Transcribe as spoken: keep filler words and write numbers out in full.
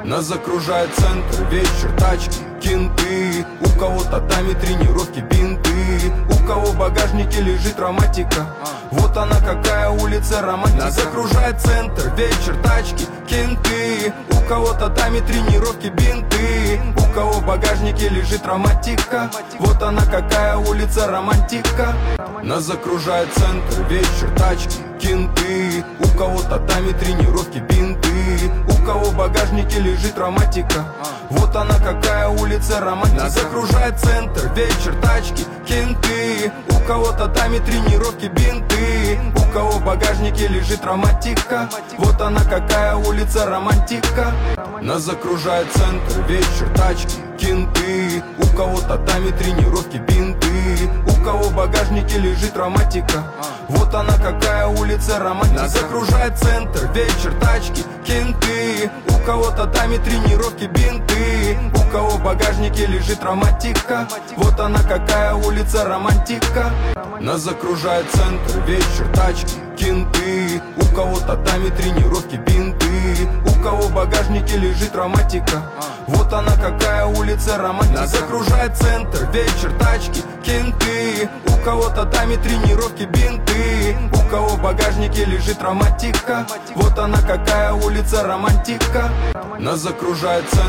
Нас окружает центр, вечер, тачки, кенты. У кого татами, тренировки, бинты. У кого в багажнике лежит романтика. Вот она какая улица романтика. Нас окружает центр, вечер, тачки, кенты. У кого татами, тренировки, бинты. У кого в багажнике лежит романтика. Вот она какая улица романтика. Нас окружает центр, вечер, тачки, кенты. У кого татами, тренировки, бинты. У кого в багажнике лежит романтика. Вот она какая улица романтика. Нас окружает центр, вечер, тачки, кенты. У кого татами, тренировки, бинты. У кого в багажнике лежит романтика. Вот она какая улица романтика. Нас окружает центр, вечер, тачки, кенты. У кого татами, тренировки, бинты. У кого в багажнике лежит романтика. Вот она какая улица романтика. Нас окружает центр, вечер, тачки, кенты. У кого татами, тренировки, бинты. У кого в багажнике лежит романтика. Вот она какая улица романтика. Нас окружает центр, вечер, тачки, кенты. У кого татами, тренировки, бинты. У кого в багажнике лежит романтика. Вот она какая улица романтика. Нас окружает центр, вечер, тачки, кенты. У кого татами, тренировки, бинты. У кого в багажнике лежит романтика. Вот она какая улица романтика. Нас окружает центр.